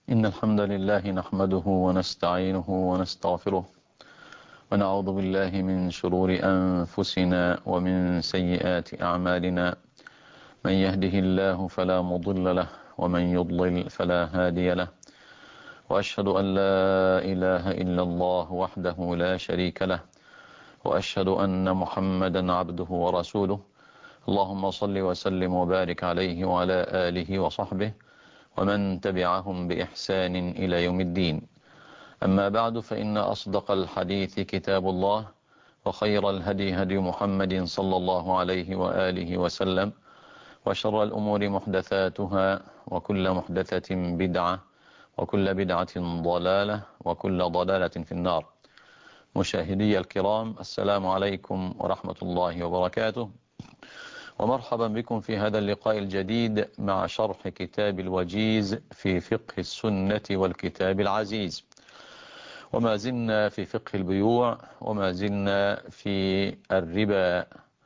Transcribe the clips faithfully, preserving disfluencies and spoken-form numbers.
إن الحمد لله نحمده ونستعينه ونستغفره ونعوذ بالله من شرور أنفسنا ومن سيئات أعمالنا. من يهده الله فلا مضل له ومن يضلل فلا هادي له، وأشهد أن لا إله إلا الله وحده لا شريك له، وأشهد أن محمدا عبده ورسوله. اللهم صل وسلم وبارك عليه وعلى آله وصحبه ومن تبعهم بإحسان إلى يوم الدين. أما بعد، فإن أصدق الحديث كتاب الله، وخير الهدي هدي محمد صلى الله عليه وآله وسلم، وشر الأمور محدثاتها، وكل محدثة بدعة، وكل بدعة ضلالة، وكل ضلالة في النار. مشاهدي الكرام، السلام عليكم ورحمة الله وبركاته، ومرحبا بكم في هذا اللقاء الجديد مع شرح كتاب الوجيز في فقه السنة والكتاب العزيز. وما زلنا في فقه البيوع، وما زلنا في الربا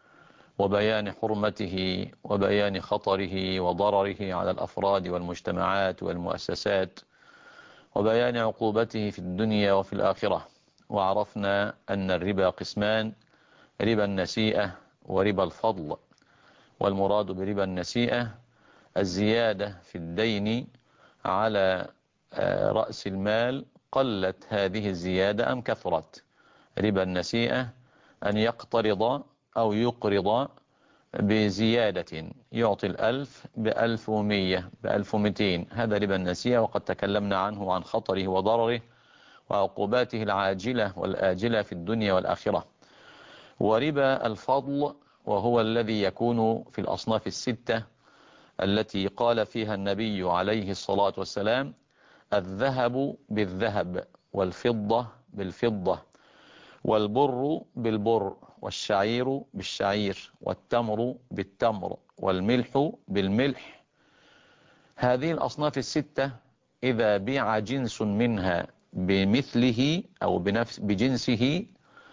وبيان حرمته وبيان خطره وضرره على الأفراد والمجتمعات والمؤسسات، وبيان عقوبته في الدنيا وفي الآخرة. وعرفنا أن الربا قسمان: ربا النسيئة وربا الفضل. والمراد بربا النسيئة الزيادة في الدين على رأس المال، قلت هذه الزيادة أم كثرت. ربا النسيئة أن يقترض أو يقرض بزيادة، يعطي الألف بألف ومية بألف ومتين، هذا ربا النسيئة، وقد تكلمنا عنه وعن خطره وضرره وعقوباته العاجلة والآجلة في الدنيا والآخرة. وربا الفضل وهو الذي يكون في الأصناف الستة التي قال فيها النبي عليه الصلاة والسلام: الذهب بالذهب، والفضة بالفضة، والبر بالبر، والشعير بالشعير، والتمر بالتمر، والملح بالملح. هذه الأصناف الستة إذا بيع جنس منها بمثله أو بنفس بجنسه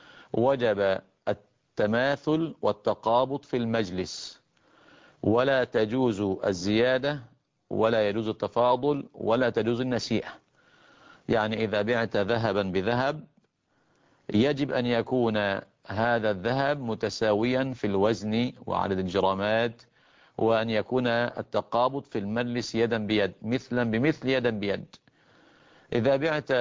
وجب التماثل والتقابض في المجلس، ولا تجوز الزيادة، ولا يجوز التفاضل، ولا تجوز النسيئة. يعني إذا بعت ذهبا بذهب يجب أن يكون هذا الذهب متساويا في الوزن وعدد الجرامات، وأن يكون التقابض في المجلس يدا بيد، مثلا بمثل يدا بيد. إذا بعت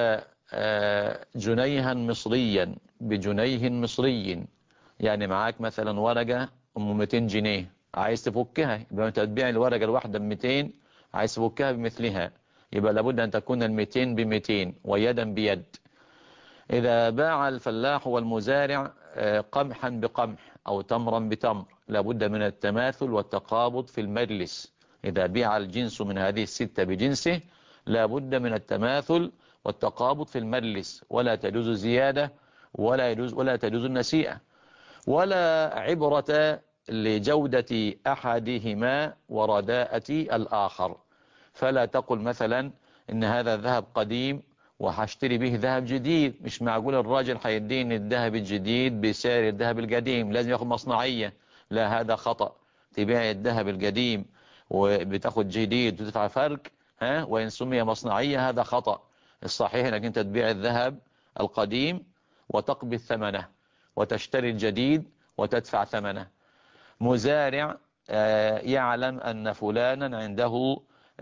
جنيها مصريا بجنيه مصري، يعني معاك مثلا ورقة أم مئتين جنيه عايز تفكها، يبقى أنت تبيع الورقة الواحدة ب مئتين، عايز تفكها بمثلها، يبقى لابد أن تكون ال مئتين ب مئتين ويدا بيد. إذا باع الفلاح والمزارع قمحا بقمح أو تمرا بتمر، لابد من التماثل والتقابض في المجلس. إذا بيع الجنس من هذه الستة بجنسه لابد من التماثل والتقابض في المجلس، ولا تجوز الزيادة، ولا يجوز ولا تجوز النسيئة، ولا عبرة لجودة أحدهما ورداءة الآخر. فلا تقل مثلا إن هذا ذهب قديم وهشتري به ذهب جديد، مش معقول الراجل هيديني الذهب الجديد بسعر الذهب القديم، لازم ياخد مصنعية. لا، هذا خطأ. تبيع الذهب القديم وبتاخد جديد وتدفع فرق، ها، وإن سمي مصنعية هذا خطأ. الصحيح انك انت تبيع الذهب القديم وتقبض ثمنه، وتشتري الجديد وتدفع ثمنه. مزارع يعلم أن فلانا عنده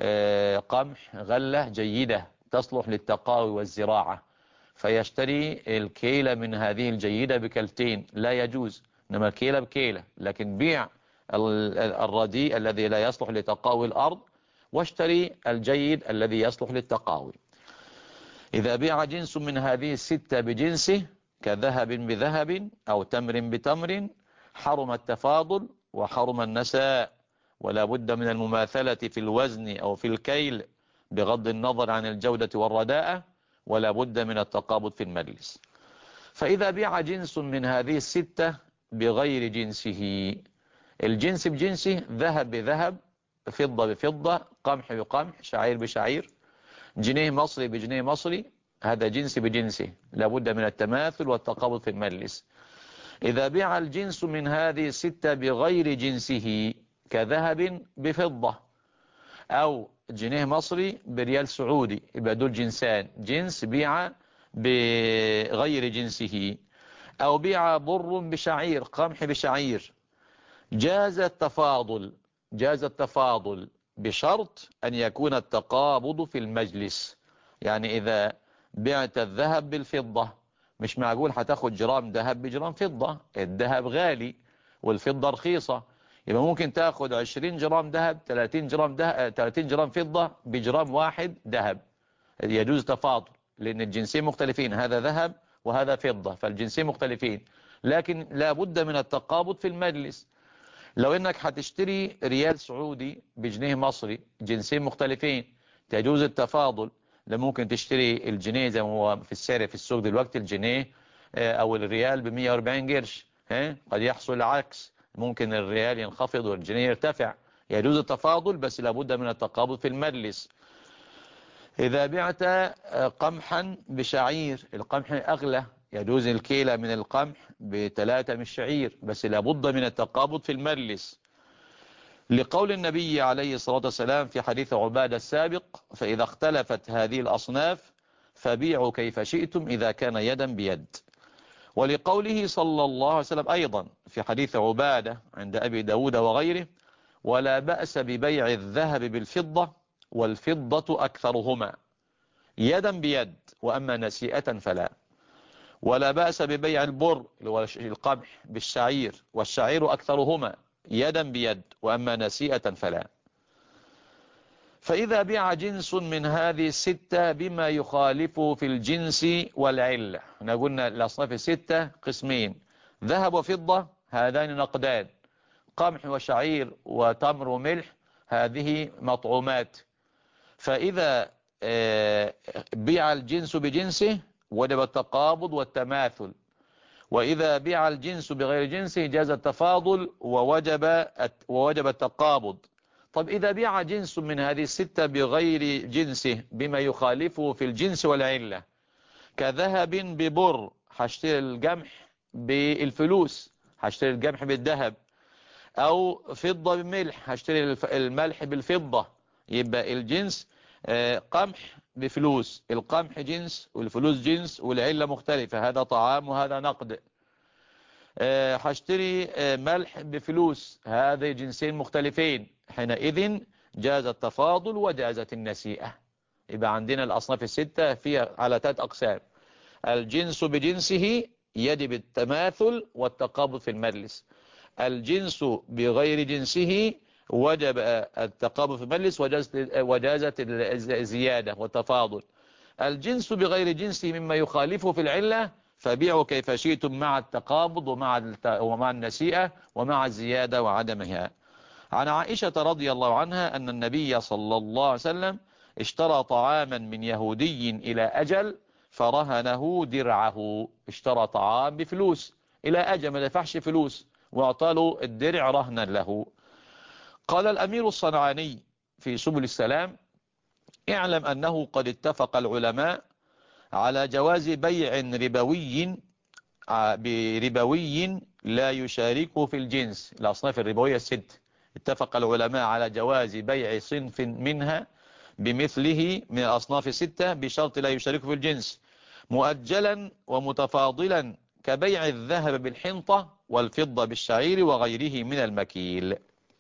قمح غلة جيدة تصلح للتقاوي والزراعة، فيشتري الكيلة من هذه الجيدة بكلتين، لا يجوز، إنما الكيلة بكيلة. لكن بيع الرديء الذي لا يصلح لتقاوي الأرض، واشتري الجيد الذي يصلح للتقاوي. إذا بيع جنس من هذه الستة بجنسه كذهب بذهب أو تمر بتمر، حرم التفاضل وحرم النساء، ولا بد من المماثلة في الوزن أو في الكيل بغض النظر عن الجودة والرداءة، ولا بد من التقابض في المجلس. فإذا بيع جنس من هذه الستة بغير جنسه، الجنس بجنسه، ذهب بذهب، فضة بفضة، قمح بقمح، شعير بشعير، جنيه مصري بجنيه مصري، هذا جنس بجنسه، لابد من التماثل والتقابض في المجلس. إذا بيع الجنس من هذه الستة بغير جنسه كذهب بفضة، أو جنيه مصري بريال سعودي، يبقى دول جنسان، جنس بيع بغير جنسه. أو بيع بر بشعير، قمح بشعير، جاز التفاضل، جاز التفاضل بشرط أن يكون التقابض في المجلس. يعني إذا بعت الذهب بالفضة، مش معقول هتاخد جرام ذهب بجرام فضة، الذهب غالي والفضة رخيصة، يبقى ممكن تاخد عشرين جرام ذهب، ثلاثين جرام ذهب، ثلاثين جرام فضة بجرام واحد ذهب، يجوز تفاضل لأن الجنسين مختلفين، هذا ذهب وهذا فضة، فالجنسين مختلفين، لكن لا بد من التقابض في المجلس. لو انك هتشتري ريال سعودي بجنيه مصري، جنسين مختلفين، تجوز التفاضل. لا ممكن تشتري الجنيه زي ما هو في السعر في السوق دلوقتي، الجنيه او الريال ب مية واربعين قرش، ها قد يحصل العكس، ممكن الريال ينخفض والجنيه يرتفع، يجوز التفاضل بس لابد من التقابض في المجلس. إذا بعت قمحا بشعير، القمح أغلى، يجوز الكيلة من القمح بثلاثة من الشعير، بس لابد من التقابض في المجلس، لقول النبي عليه الصلاة والسلام في حديث عبادة السابق: فإذا اختلفت هذه الأصناف فبيعوا كيف شئتم إذا كان يدا بيد. ولقوله صلى الله عليه وسلم أيضا في حديث عبادة عند أبي داود وغيره: ولا بأس ببيع الذهب بالفضة والفضة أكثرهما يدا بيد، وأما نسيئة فلا. ولا بأس ببيع البر القمح بالشعير والشعير أكثرهما يدا بيد، وأما نسيئة فلا. فإذا بيع جنس من هذه الستة بما يخالفه في الجنس والعلة، احنا قلنا الأصناف الستة قسمين: ذهب وفضة هذان نقدان، قمح وشعير وتمر وملح هذه مطعومات. فإذا بيع الجنس بجنسه وجب التقابض والتماثل، وإذا بيع الجنس بغير جنسه جاز التفاضل ووجب ووجب التقابض. طب إذا بيع جنس من هذه الستة بغير جنسه بما يخالفه في الجنس والعلة، كذهب ببر، هشتري القمح بالفلوس، هشتري القمح بالذهب، أو فضة بملح، هشتري الملح بالفضة، يبقى الجنس قمح بفلوس، القمح جنس والفلوس جنس والعلة مختلفة، هذا طعام وهذا نقد. هشتري ملح بفلوس، هذا جنسين مختلفين، حينئذ جاز التفاضل وجازت النسيئة. يبقى عندنا الأصناف الستة فيها على ثلاث أقسام: الجنس بجنسه يجب التماثل والتقابض في المجلس، الجنس بغير جنسه وجب التقابض في المجلس وجازت الزيادة والتفاضل، الجنس بغير جنسه مما يخالفه في العلة فبيعوا كيف شئتم مع التقابض ومع ومع النسيئة ومع الزيادة وعدمها. عن عائشة رضي الله عنها أن النبي صلى الله عليه وسلم اشترى طعاما من يهودي إلى أجل فرهنه درعه، اشترى طعام بفلوس إلى أجل ما دفعش فلوس واعطاله الدرع رهنا له. قال الأمير الصنعاني في سبل السلام: اعلم أنه قد اتفق العلماء على جواز بيع ربوي بربوي لا يشاركه في الجنس، الأصناف الربوية الست، اتفق العلماء على جواز بيع صنف منها بمثله من الأصناف الستة بشرط لا يشاركه في الجنس، مؤجلا ومتفاضلا، كبيع الذهب بالحنطة والفضة بالشعير وغيره من المكيل.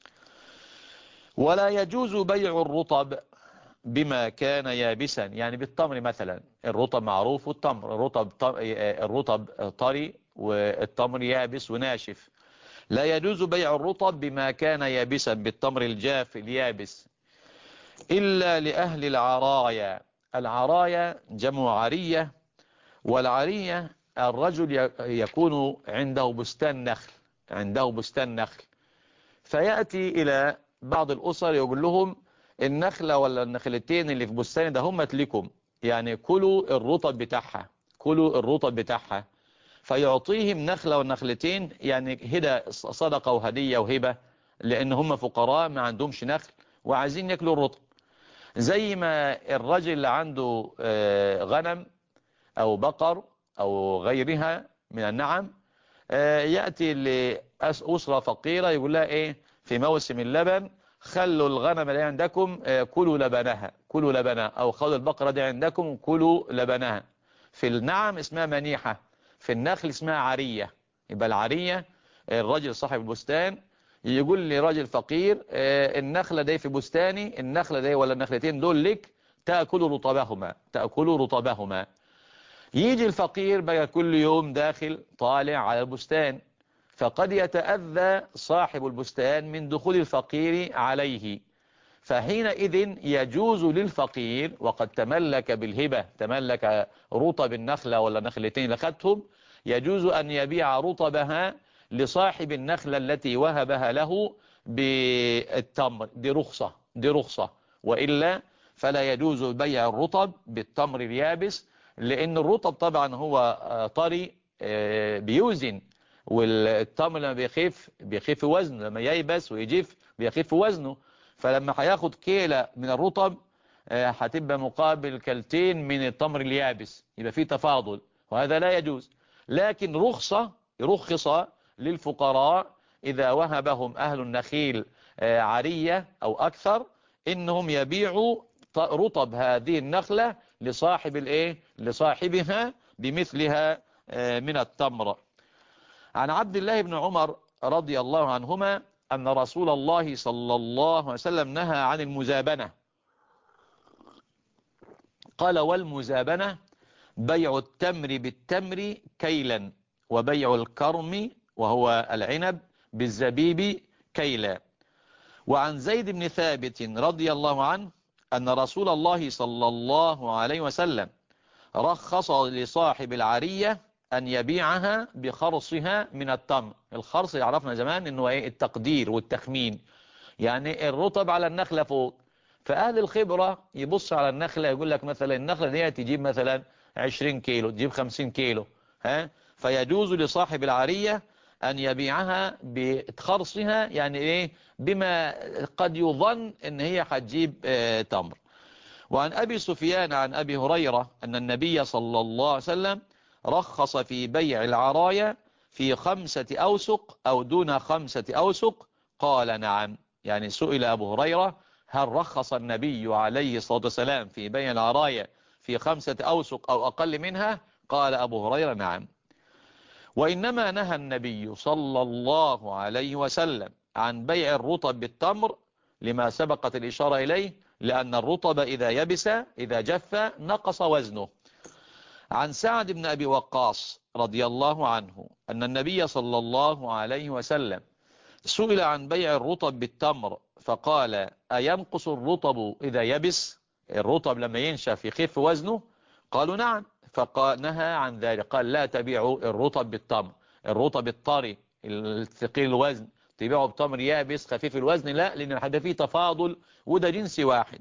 ولا يجوز بيع الرطب بما كان يابسا، يعني بالتمر مثلا، الرطب معروف والتمر، الرطب الرطب طري والتمر يابس وناشف، لا يجوز بيع الرطب بما كان يابسا بالتمر الجاف اليابس إلا لأهل العرايا. العرايا جمع عرية، والعرية الرجل يكون عنده بستان نخل، عنده بستان نخل، فيأتي إلى بعض الأسر يقول لهم: النخلة ولا النخلتين اللي في بستاني ده هم لكم، يعني كلوا الرطب بتاعها، كلوا الرطب بتاعها، فيعطيهم نخلة والنخلتين، يعني هدى صدقة وهدية وهبة، لأن هم فقراء ما عندهمش نخل وعايزين يأكلوا الرطب. زي ما الرجل اللي عنده غنم أو بقر أو غيرها من النعم يأتي لأسرة فقيرة يقول لها إيه في موسم اللبن: خلوا الغنم اللي عندكم كلوا لبنها، كلوا لبنها، أو خلوا البقرة دي عندكم كلوا لبنها. في النعم اسمها منيحة، في النخل اسمها عرية. يبقى العرية الرجل صاحب البستان يقول لي راجل فقير النخلة دي في بستاني، النخلة دي ولا النخلتين دول لك تأكل رطبهما، تأكل رطبهما. يجي الفقير بقى كل يوم داخل طالع على البستان، فقد يتأذى صاحب البستان من دخول الفقير عليه، فحينئذ يجوز للفقير وقد تملك بالهبة، تملك رطب النخلة ولا نخلتين لخدتهم، يجوز أن يبيع رطبها لصاحب النخلة التي وهبها له بالتمر. دي رخصة، دي رخصة، وإلا فلا يجوز بيع الرطب بالتمر اليابس، لأن الرطب طبعا هو طري بيوزن، والتمر لما بيخف بيخف وزنه، لما ييبس ويجف بيخف وزنه، فلما هياخد كيلة من الرطب هتبقى مقابل كلتين من التمر اليابس، يبقى فيه تفاضل، وهذا لا يجوز. لكن رخصة، رخص للفقراء إذا وهبهم أهل النخيل عرية أو أكثر إنهم يبيعوا رطب هذه النخلة لصاحب الإيه؟ لصاحبها بمثلها من التمر. عن عبد الله بن عمر رضي الله عنهما أن رسول الله صلى الله عليه وسلم نهى عن المزابنة. قال: والمزابنة بيع التمر بالتمر كيلا، وبيع الكرم وهو العنب بالزبيب كيلا. وعن زيد بن ثابت رضي الله عنه أن رسول الله صلى الله عليه وسلم رخص لصاحب العرية أن يبيعها بخرصها من التمر. الخرص يعرفنا زمان أنه إيه؟ التقدير والتخمين، يعني الرطب على النخلة فوق، فأهل الخبرة يبص على النخلة يقول لك مثلا النخلة دي تجيب مثلا عشرين كيلو، تجيب خمسين كيلو، ها، فيجوز لصاحب العرية أن يبيعها بخرصها، يعني إيه؟ بما قد يظن أن هي هتجيب اه تمر. وعن أبي سفيان عن أبي هريرة أن النبي صلى الله عليه وسلم رخص في بيع العرايا في خمسة أوسق أو دون خمسة أوسق. قال: نعم. يعني سئل أبو هريرة: هل رخص النبي عليه الصلاة والسلام في بيع العرايا في خمسة أوسق أو أقل منها؟ قال أبو هريرة: نعم. وإنما نهى النبي صلى الله عليه وسلم عن بيع الرطب بالتمر لما سبقت الإشارة إليه، لأن الرطب إذا يبس إذا جف نقص وزنه. عن سعد بن أبي وقاص رضي الله عنه أن النبي صلى الله عليه وسلم سئل عن بيع الرطب بالتمر فقال: أينقص الرطب إذا يبس؟ الرطب لما ينشف يخف وزنه؟ قالوا: نعم. فقال نهى عن ذلك، قال: لا تبيعوا الرطب بالتمر، الرطب الطري الثقيل الوزن تبيعه بتمر يابس خفيف الوزن، لا، لأن هذا فيه تفاضل وده جنس واحد.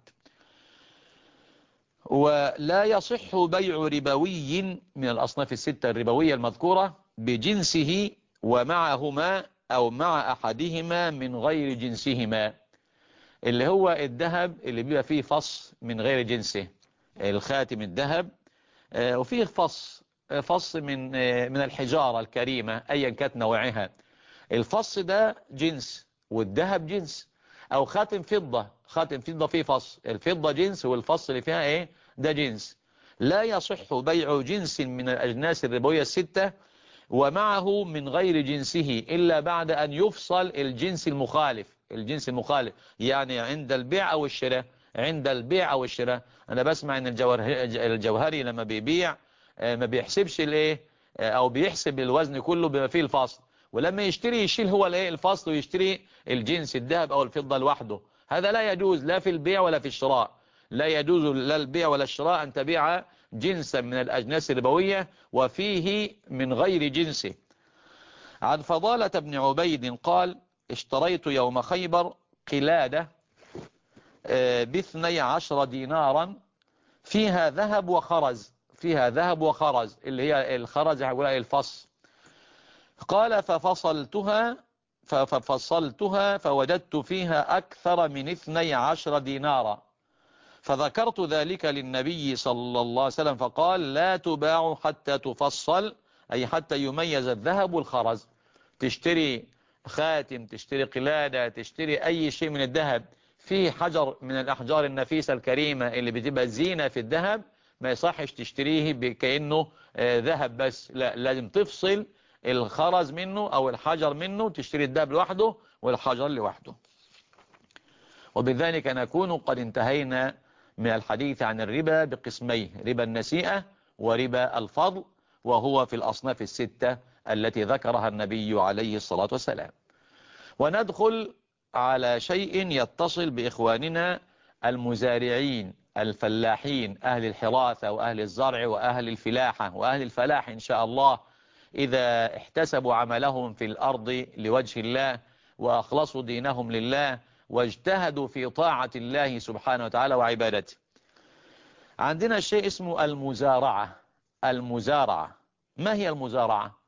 ولا يصح بيع ربوي من الأصناف الستة الربوية المذكورة بجنسه ومعهما أو مع أحدهما من غير جنسهما، اللي هو الذهب اللي بيبقى فيه فص من غير جنسه، الخاتم الذهب، وفيه فص فص من من الحجارة الكريمة أيا كانت نوعها، الفص ده جنس والذهب جنس، أو خاتم فضة، خاتم فضة فيه فص، الفضة جنس والفص اللي فيها إيه؟ ده جنس. لا يصح بيع جنس من الأجناس الربوية الستة ومعه من غير جنسه إلا بعد أن يفصل الجنس المخالف، الجنس المخالف يعني عند البيع أو الشراء، عند البيع أو الشراء. أنا بسمع أن الجوهري لما بيبيع ما بيحسبش الايه، أو بيحسب الوزن كله بما فيه الفصل، ولما يشتري يشيل هو الايه الفصل ويشتري الجنس الذهب أو الفضة لوحده. هذا لا يجوز لا في البيع ولا في الشراء، لا يجوز لا البيع ولا الشراء أن تبيع جنسا من الأجناس الربوية وفيه من غير جنسه. عن فضالة بن عبيد قال: اشتريت يوم خيبر قلادة باثني عشر دينارا فيها ذهب وخرز، فيها ذهب وخرز اللي هي الخرز هقول الفص. قال: ففصلتها ففصلتها فوجدت فيها أكثر من اثني عشر دينارا، فذكرت ذلك للنبي صلى الله عليه وسلم فقال: لا تباع حتى تفصل، أي حتى يميز الذهب والخرز. تشتري خاتم، تشتري قلادة، تشتري أي شيء من الذهب في حجر من الأحجار النفيسة الكريمة اللي بتبقى زينة في الذهب، ما يصحش تشتريه كأنه آه ذهب بس، لا، لازم تفصل الخرز منه أو الحجر منه، تشتري الذهب لوحده والحجر لوحده. وبذلك نكون قد انتهينا من الحديث عن الربا بقسميه، ربا النسيئة وربا الفضل، وهو في الأصناف الستة التي ذكرها النبي عليه الصلاة والسلام. وندخل على شيء يتصل بإخواننا المزارعين الفلاحين، أهل الحراثة وأهل الزرع وأهل الفلاحة وأهل الفلاح إن شاء الله، إذا احتسبوا عملهم في الأرض لوجه الله وأخلصوا دينهم لله واجتهدوا في طاعة الله سبحانه وتعالى وعبادته. عندنا شيء اسمه المزارعة. المزارعة، ما هي المزارعة؟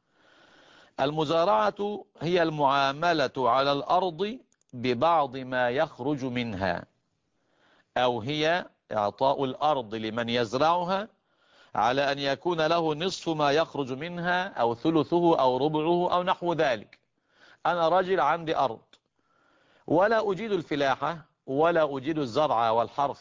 المزارعة هي المعاملة على الأرض ببعض ما يخرج منها، أو هي إعطاء الأرض لمن يزرعها على أن يكون له نصف ما يخرج منها أو ثلثه أو ربعه أو نحو ذلك. أنا رجل عندي أرض ولا أجيد الفلاحة ولا أجيد الزرع والحرث،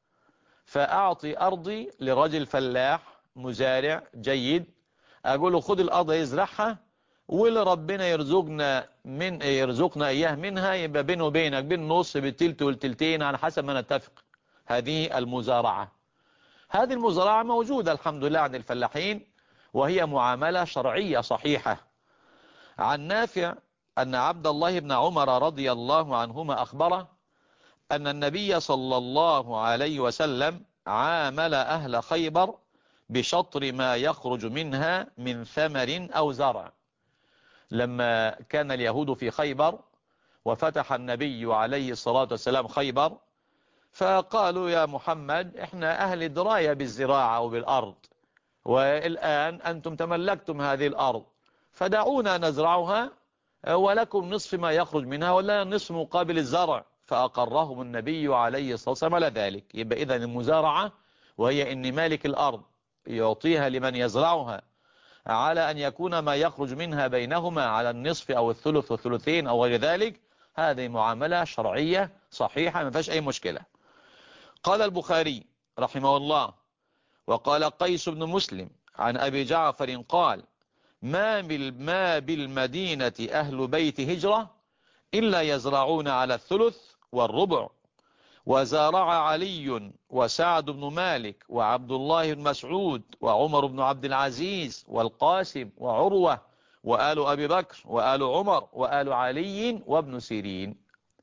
فأعطي أرضي لرجل فلاح مزارع جيد، أقول له خد الأرض يزرعها، واللي ربنا يرزقنا من يرزقنا إياه منها يبقى بينه وبينك بالنص بالتلت والتلتين على حسب ما نتفق. هذه المزارعة. هذه المزارعة موجودة الحمد لله عند الفلاحين، وهي معاملة شرعية صحيحة. عن نافع أن عبد الله بن عمر رضي الله عنهما أخبره أن النبي صلى الله عليه وسلم عامل أهل خيبر بشطر ما يخرج منها من ثمر أو زرع. لما كان اليهود في خيبر وفتح النبي عليه الصلاة والسلام خيبر، فقالوا يا محمد احنا أهل دراية بالزراعة وبالأرض، والآن أنتم تملكتم هذه الأرض، فدعونا نزرعها ولكم نصف ما يخرج منها ولا نصف مقابل الزرع. فأقرهم النبي عليه الصلاة والسلام على ذلك. يبقى إذن المزارعة وهي إن مالك الأرض يعطيها لمن يزرعها على أن يكون ما يخرج منها بينهما على النصف أو الثلث والثلثين أو غير ذلك، هذه معاملة شرعية صحيحة ما فيهاش أي مشكلة. قال البخاري رحمه الله: وقال قيس بن مسلم عن أبي جعفر قال: ما ما بالمدينة أهل بيت هجرة إلا يزرعون على الثلث والربع. وزارع علي وسعد بن مالك وعبد الله بن مسعود وعمر بن عبد العزيز والقاسم وعروة وآل أبي بكر وآل عمر وآل علي وابن سيرين.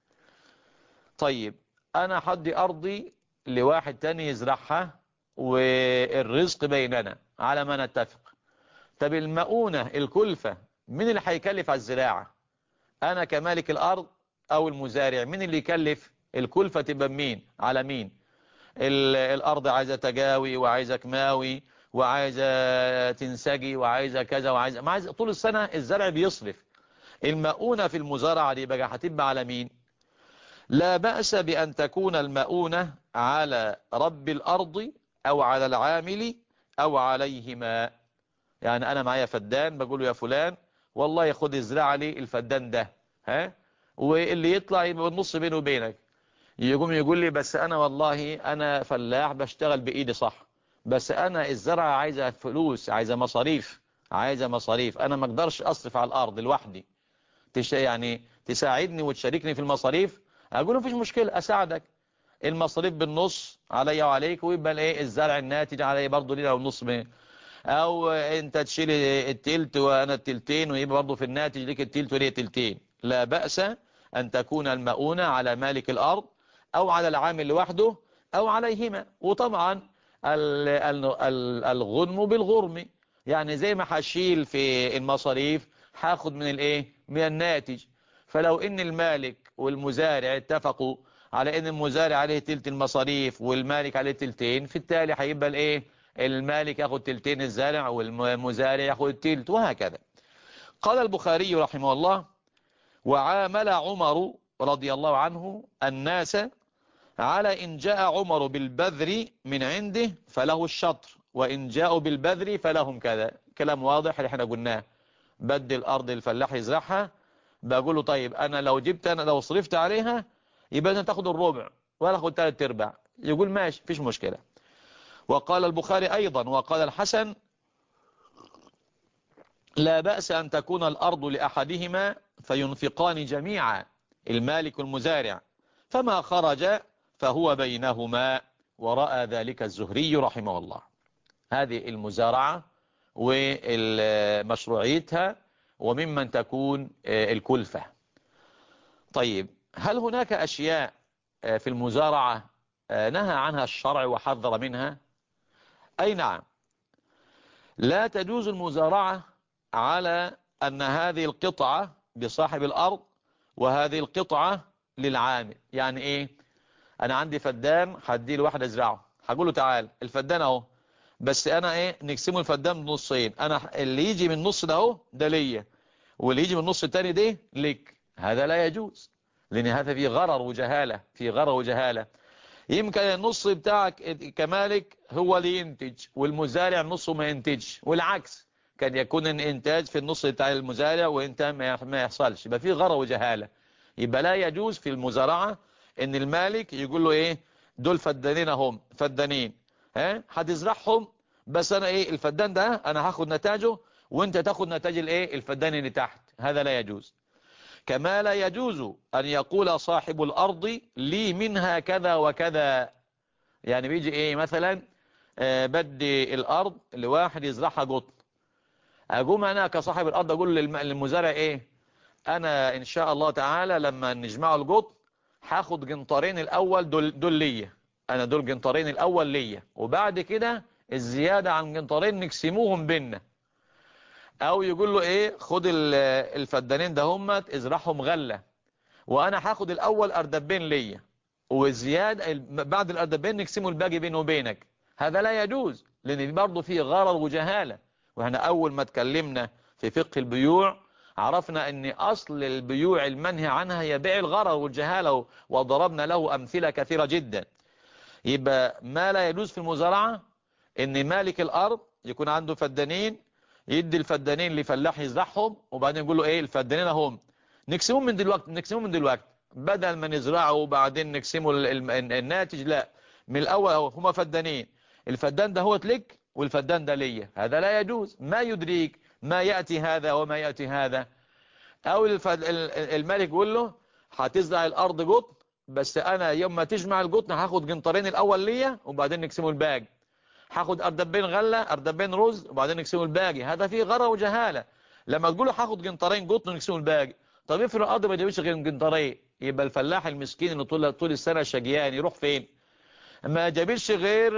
طيب أنا حدي أرضي لواحد تاني يزرعها والرزق بيننا على ما نتفق. طب المؤونة الكلفة من اللي هيكلف على الزراعة؟ أنا كمالك الأرض أو المزارع؟ من اللي يكلف؟ الكلفة تبقى مين على مين؟ الأرض عايزة تجاوي وعايزة كماوي وعايزة تنسجي وعايزة كذا وعايزة ما عايزة طول السنة الزرع بيصرف. المؤونة في المزارعة دي بقى هتبقى على مين؟ لا بأس بأن تكون المؤونة على رب الأرض أو على العامل أو عليهما. يعني أنا معايا فدان بقول له يا فلان والله ياخد ازرع لي الفدان ده، ها، واللي يطلع يبقى النص بينه وبينك. يقوم يقول لي بس أنا والله أنا فلاح بشتغل بإيدي صح، بس أنا الزرعة عايزة فلوس، عايزة مصاريف، عايزة مصاريف، أنا ما اقدرش أصرف على الأرض لوحدي، تش يعني تساعدني وتشاركني في المصاريف. أقول له مفيش مشكلة أساعدك، المصاريف بالنص عليا وعليك، ويبقى الايه الزرع الناتج عليا برضه لينا والنص منه، او انت تشيل التلت وانا التلتين ويبقى برضه في الناتج ليك التلت وليه تلتين. لا بأس ان تكون المؤونة على مالك الارض او على العامل لوحده او عليهما. وطبعا الغنم بالغرم، يعني زي ما هشيل في المصاريف هاخد من الايه من الناتج. فلو ان المالك والمزارع اتفقوا على ان المزارع عليه تلت المصاريف والمالك عليه تلتين، في التالي هيبقى الايه المالك ياخد تلتين الزارع والمزارع ياخد التلت، وهكذا. قال البخاري رحمه الله: وعامل عمر رضي الله عنه الناس على إن جاء عمر بالبذر من عنده فله الشطر، وإن جاءوا بالبذر فلهم كذا. كلام واضح اللي احنا قلناه، بدي الأرض الفلاح يزرعها بقول له طيب انا لو جبت انا لو صرفت عليها يبقى انت تاخد الربع ولا اخد ثلاث ارباع. يقول ماشي مفيش مشكلة. وقال البخاري ايضا وقال الحسن لا بأس ان تكون الارض لاحدهما فينفقان جميعا المالك المزارع فما خرج فهو بينهما، ورأى ذلك الزهري رحمه الله. هذه المزارعة ومشروعيتها وممن تكون الكلفة. طيب هل هناك أشياء في المزارعة نهى عنها الشرع وحذر منها؟ أي نعم. لا تجوز المزارعة على أن هذه القطعة بصاحب الأرض وهذه القطعة للعامل. يعني إيه؟ أنا عندي فدان هديه لواحد أزرعه، هقول له تعال الفدان أهو، بس أنا إيه نقسمه الفدان بنصين، أنا اللي يجي من النص ده أهو ده ليا واللي يجي من النص التاني ده لك. هذا لا يجوز، لأن هذا فيه غرر وجهالة، فيه غرر وجهالة. يمكن النص بتاعك كمالك هو اللي ينتج والمزارع نصه ما ينتجش، والعكس كان يكون الانتاج في النص بتاع المزارع وانت ما يحصلش، يبقى فيه غرر وجهالة. يبقى لا يجوز في المزارعة ان المالك يقول له ايه دول فدانين هم فدانين ها هتزرعهم، بس انا ايه الفدان ده انا هاخد نتاجه وانت تاخد نتاج الايه الفدان اللي تحت. هذا لا يجوز. كما لا يجوز أن يقول صاحب الأرض لي منها كذا وكذا. يعني بيجي إيه مثلا آه بدي الأرض لواحد يزرعها قطن، أقوم أنا كصاحب الأرض أقول للمزارع إيه أنا إن شاء الله تعالى لما نجمع القطن هاخد جنطارين الأول دول, دول ليا، أنا دول جنطارين الأول ليا، وبعد كده الزيادة عن جنطارين نقسموهم بينا. او يقول له ايه خد الفدانين ده هم ازرعهم غلة وانا هاخد الاول اردبين ليا والزيادة بعد الاردبين نقسمه الباقي بينه وبينك. هذا لا يجوز، لان برضه فيه غرر وجهالة. واحنا اول ما اتكلمنا في فقه البيوع عرفنا ان اصل البيوع المنهي عنها هي بيع الغرر والجهالة، وضربنا له امثلة كثيرة جدا. يبقى ما لا يجوز في المزارعة ان مالك الارض يكون عنده فدانين يدي الفدانين لفلاح يزرعهم وبعدين يقول له ايه الفدانين اهم نقسمهم من دلوقتي نقسمهم من دلوقتي بدل ما نزرعه وبعدين نقسمه الناتج. لا، من الاول اهو هما فدانين، الفدان ده هو لك والفدان ده ليا. هذا لا يجوز. ما يدريك ما يأتي هذا وما يأتي هذا. او الملك يقول له هتزرع الارض قطن بس انا يوم ما تجمع القطن هاخد جنطرين الاول ليا وبعدين نقسمه الباقي، هاخد اردبين غلة اردبين رز وبعدين نقسمه الباقي. هذا فيه غرة وجهالة. لما تقول له هاخد جنطرين قطن ونقسمه الباقي، طب افرض الارض ما جابش غير جنطرين، يبقى الفلاح المسكين اللي طول طول السنة شقيان يروح فين؟ ما جابش غير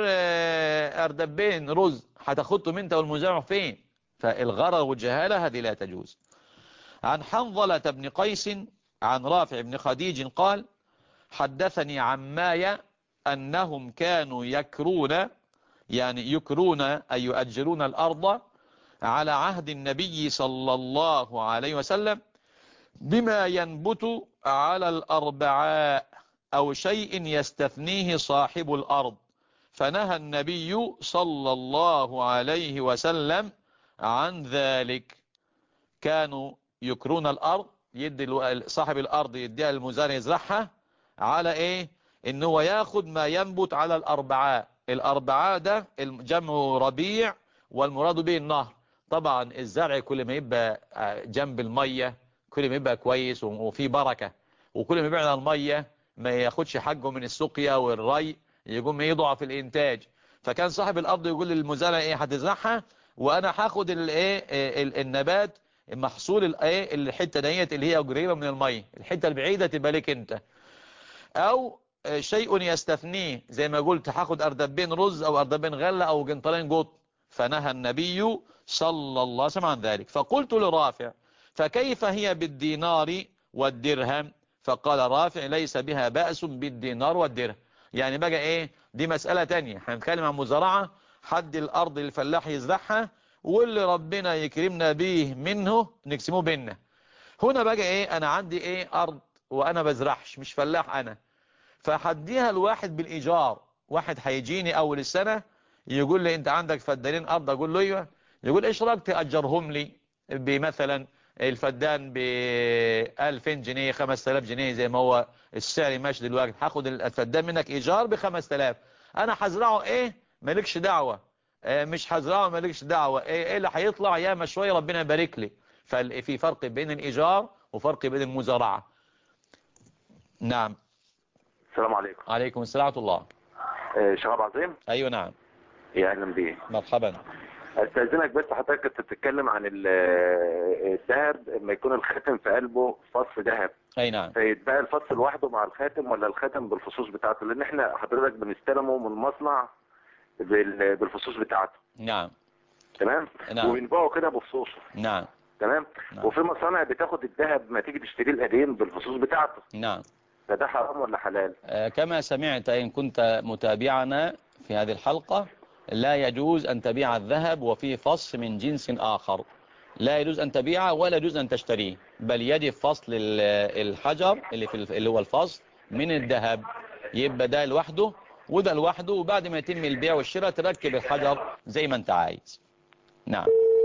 اردبين رز هتاخدهم انت والمزارع فين؟ فالغرة والجهالة هذه لا تجوز. عن حنظلة بن قيس عن رافع بن خديج قال حدثني عماي أنهم كانوا يكرون يعني يكرون أي يؤجرون الأرض على عهد النبي صلى الله عليه وسلم بما ينبت على الأربعاء أو شيء يستثنيه صاحب الأرض، فنهى النبي صلى الله عليه وسلم عن ذلك. كانوا يكرون الأرض يدي صاحب الأرض يديها المزارع يزرعها على إيه إن هو ياخد ما ينبت على الأربعاء. الأربعاء ده جمع ربيع والمراد به النهر. طبعا الزرع كل ما يبقى جنب المية كل ما يبقى كويس وفي بركة، وكل ما يبعد عن المية ما ياخدش حقه من السقيا والري يقوم يضعف الإنتاج. فكان صاحب الأرض يقول للمزارع إيه هتزرعها وأنا هاخد الإيه النبات محصول الايه الحته ديت اللي هي قريبه من الميه، الحته البعيده تبقى لك انت. او شيء يستثنيه زي ما قلت هاخد اردبين رز او اردبين غله او جنطرين قطن، فنهى النبي صلى الله عليه وسلم عن ذلك. فقلت لرافع فكيف هي بالدينار والدرهم؟ فقال رافع ليس بها بأس بالدينار والدرهم. يعني بقى ايه دي مسألة تانية، هنتكلم عن مزارعة حد الارض الفلاح يزرعها واللي ربنا يكرمنا به منه نقسمه بيننا. هنا بقى ايه انا عندي ايه ارض وانا بزرعش مش فلاح انا، فحديها الواحد بالايجار. واحد هيجيني اول السنة يقول لي انت عندك فدانين ارض، اقول له ايوه، يقول ايش رايك تاجرهم لي بمثلا الفدان ب ألفين جنيه خمسة آلاف جنيه زي ما هو السعر ماشي دلوقتي، هاخد الفدان منك ايجار ب خمسة آلاف، انا هزرعه ايه مالكش دعوة، اه مش هزرعه مالكش دعوة، ايه, إيه اللي هيطلع ياما شوية ربنا يبارك لي. ففي فرق بين الايجار وفرق بين المزارعة. نعم. السلام عليكم. عليكم السلام ورحمة الله. آه، شباب عظيم. ايوه نعم. يا اهلا بيه. مرحبا. استاذنك بس حضرتك كنت بتتكلم عن ال- آه، الذهب لما يكون الخاتم في قلبه فص ذهب، اي نعم. فيتبقى الفص لوحده مع الخاتم ولا الخاتم بالفصوص بتاعته؟ لان احنا حضرتك بنستلمه من المصنع بال- بالفصوص بتاعته. نعم. تمام. نعم. وبنبيعه كده بفصوصه. نعم. تمام. نعم. وفي مصانع بتاخد الذهب ما تيجي تشتريه القديم بالفصوص بتاعته. نعم. فده حرام ولا حلال؟ آه، كما سمعت إن كنت متابعنا في هذه الحلقة، لا يجوز أن تبيع الذهب وفيه فص من جنس آخر، لا يجوز أن تبيعه ولا يجوز أن تشتريه، بل يجب فصل ال- الحجر اللي, في الف- اللي هو الفصل من الذهب، يبقى ده لوحده وده لوحده، وبعد ما يتم البيع والشراء تركب الحجر زي ما انت عايز. نعم.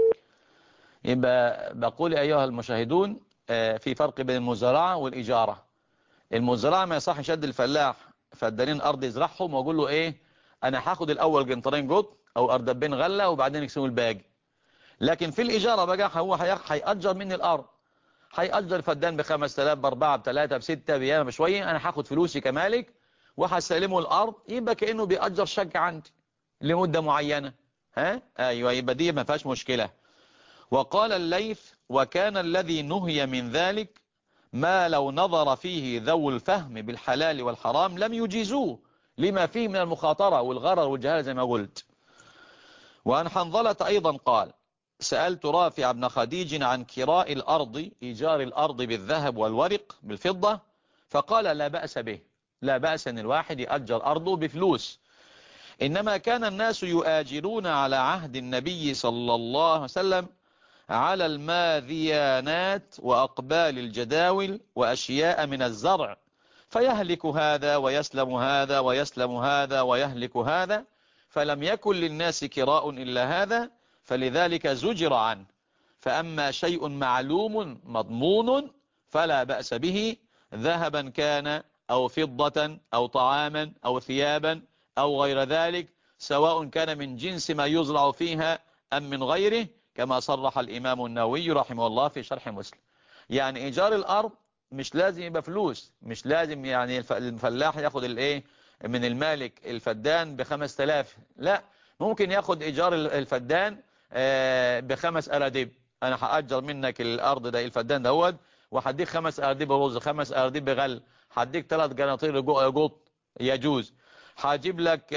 يبقى بقول أيها المشاهدون، آه، في فرق بين المزارعة والإجارة. المزرعة ما يصح يشد الفلاح فدانين أرض يزرعهم وأقول له إيه، أنا هاخد الأول جنطرين قط أو أردبين غلة وبعدين يقسموا الباقي. لكن في الإجارة بقى هو هيأجر مني الأرض، هيأجر فدان بخمس تلاف بأربعة بثلاثة بستة بياما بشوية، أنا هاخد فلوسي كمالك وهسلمه الأرض، يبقى كأنه بيأجر شقة عندي لمدة معينة. ها أيوة، يبقى دي ما فيهاش مشكلة. وقال الليث: وكان الذي نهي من ذلك ما لو نظر فيه ذو الفهم بالحلال والحرام لم يجيزوه لما فيه من المخاطرة والغرر والجهالة زي ما قلت. وعن حنظلة أيضا قال: سألت رافع بن خديج عن كراء الأرض، إيجار الأرض بالذهب والورق بالفضة، فقال لا بأس به، لا بأس أن الواحد يأجر أرضه بفلوس، إنما كان الناس يؤاجرون على عهد النبي صلى الله عليه وسلم على الماذيانات وأقبال الجداول وأشياء من الزرع، فيهلك هذا ويسلم هذا ويسلم هذا ويهلك هذا، فلم يكن للناس كراء إلا هذا، فلذلك زجر عنه. فأما شيء معلوم مضمون فلا بأس به، ذهبا كان أو فضة أو طعاما أو ثيابا أو غير ذلك، سواء كان من جنس ما يزرع فيها أم من غيره، كما صرح الإمام النووي رحمه الله في شرح مسلم. يعني إيجار الأرض مش لازم يبقى فلوس، مش لازم يعني الفلاح ياخد الايه من المالك الفدان بخمس تلاف، لا، ممكن ياخد إيجار الفدان بخمس أراديب، أنا هأجر منك الأرض ده الفدان دوت، وهديك خمس أراديب رز، خمس أراديب بغل، هديك ثلاث جناطير قط يجوز، هجيب لك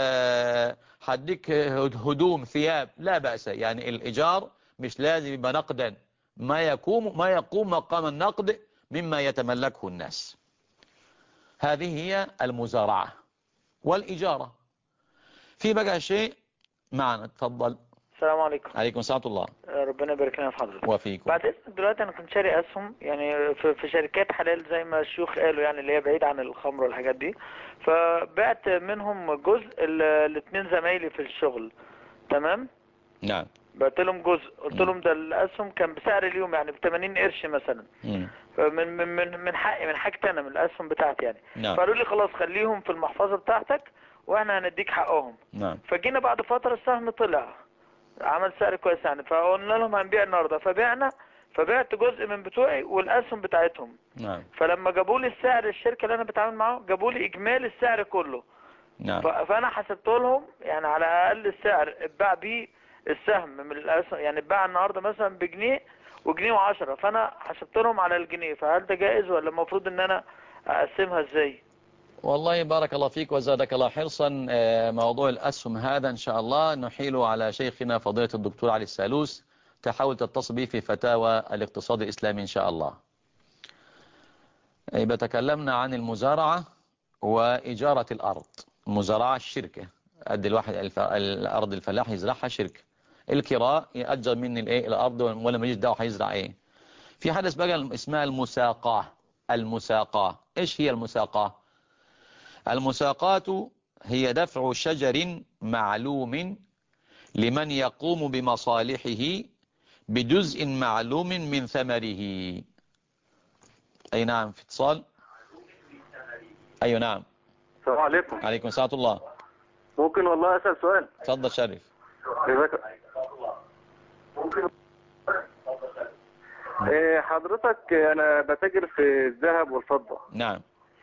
هديك هدوم ثياب، لا بأس. يعني الإيجار مش لازم يبقى نقدا، ما يقوم ما يقوم مقام النقد مما يتملكه الناس. هذه هي المزارعة والإجارة. في بقى شيء معنا، تفضل. السلام عليكم. عليكم السلام ورحمة الله. ربنا يبارك لنا في حضرتك. وفيكم. بعد اذنك دلوقتي انا كنت شاري اسهم يعني في في شركات حلال زي ما الشيوخ قالوا، يعني اللي هي بعيد عن الخمر والحاجات دي، فبعت منهم جزء الاثنين زمايلي في الشغل. تمام. نعم. بعت لهم جزء، قلت لهم ده الاسهم كان بسعر اليوم يعني ب ثمانين قرش مثلا، مم. من من من من حقي من حاجتي انا من الاسهم بتاعتي يعني. نعم. فقالوا لي خلاص خليهم في المحفظة بتاعتك واحنا هنديك حقهم. نعم. فجينا بعد فترة السهم طلع عمل سعر كويس يعني، فقلنا لهم هنبيع النهارده، فبعنا، فبعت جزء من بتوعي والاسهم بتاعتهم. نعم. فلما جابوا لي السعر الشركه اللي انا بتعامل معاهم جابوا لي اجمالي السعر كله. نعم. فانا حسبت لهم يعني على اقل السعر اتباع بيه السهم من الاسهم، يعني اتباع النهارده مثلا بجنيه وجنيه وعشرة، فانا حسبت لهم على الجنيه، فهل ده جائز ولا المفروض ان انا اقسمها ازاي؟ والله بارك الله فيك وزادك الله حرصا. موضوع الأسهم هذا إن شاء الله نحيله على شيخنا فضيلة الدكتور علي السالوس، تحاول تتصل به في فتاوى الاقتصاد الإسلامي إن شاء الله. يبقى تكلمنا عن المزارعة وإجارة الأرض. المزارعة الشركة، قد الواحد الف... الأرض الفلاح يزرعها شركة، الكراء يأجر من الإيه الأرض ولا مجيش دعوة هيزرع إيه. في حدث بقى اسمها المساقاه. المساقاه إيش هي المساقاه؟ المساقات هي دفع شجر معلوم لمن يقوم بمصالحه بجزء معلوم من ثمره. أي نعم، في اتصال. أيوة نعم. السلام عليكم. عليكم السلام ورحمة الله. ممكن والله أسأل سؤال؟ اتفضل شريف. ممكن. إيه حضرتك، أنا بتاجر في الذهب والفضة. نعم.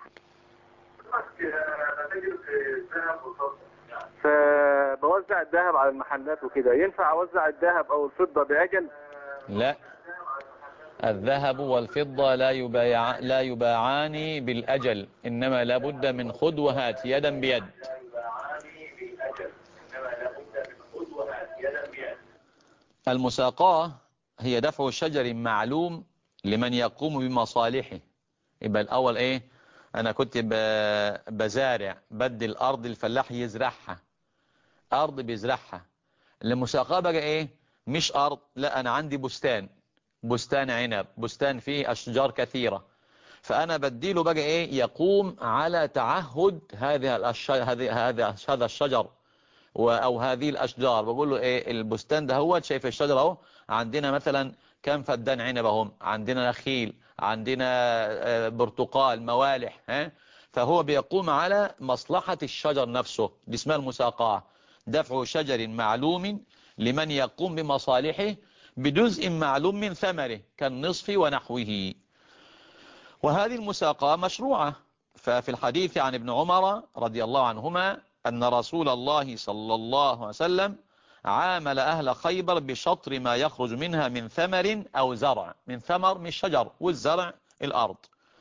فبوزع الذهب على المحلات وكده، ينفع أوزع الذهب أو الفضة بأجل؟ لا، الذهب والفضة لا يبايع لا يباعان بالأجل، إنما لابد من خذ وهات يدا بيد. المساقاة هي دفع شجر معلوم لمن يقوم بمصالحه. يبقى الأول إيه؟ أنا كنت بزارع، بدي الأرض الفلاح يزرعها، أرض بيزرعها. المساقاة بقى إيه؟ مش أرض، لا، أنا عندي بستان، بستان عنب، بستان فيه أشجار كثيرة، فأنا بديله بقى إيه؟ يقوم على تعهد هذه الأشجار، هذه هذا هذا الشجر أو هذه الأشجار. بقول له إيه؟ البستان ده هو شايف الشجرة أهو، عندنا مثلا كم فدان عنب هم، عندنا نخيل، عندنا برتقال، موالح، ها؟ فهو بيقوم على مصلحة الشجر نفسه، دي اسمها المساقاة. دفع شجر معلوم لمن يقوم بمصالحه بجزء معلوم من ثمره كالنصف ونحوه. وهذه المساقاة مشروعة. ففي الحديث عن ابن عمر رضي الله عنهما أن رسول الله صلى الله عليه وسلم عامل أهل خيبر بشطر ما يخرج منها من ثمر أو زرع. من ثمر من الشجر، والزرع الأرض.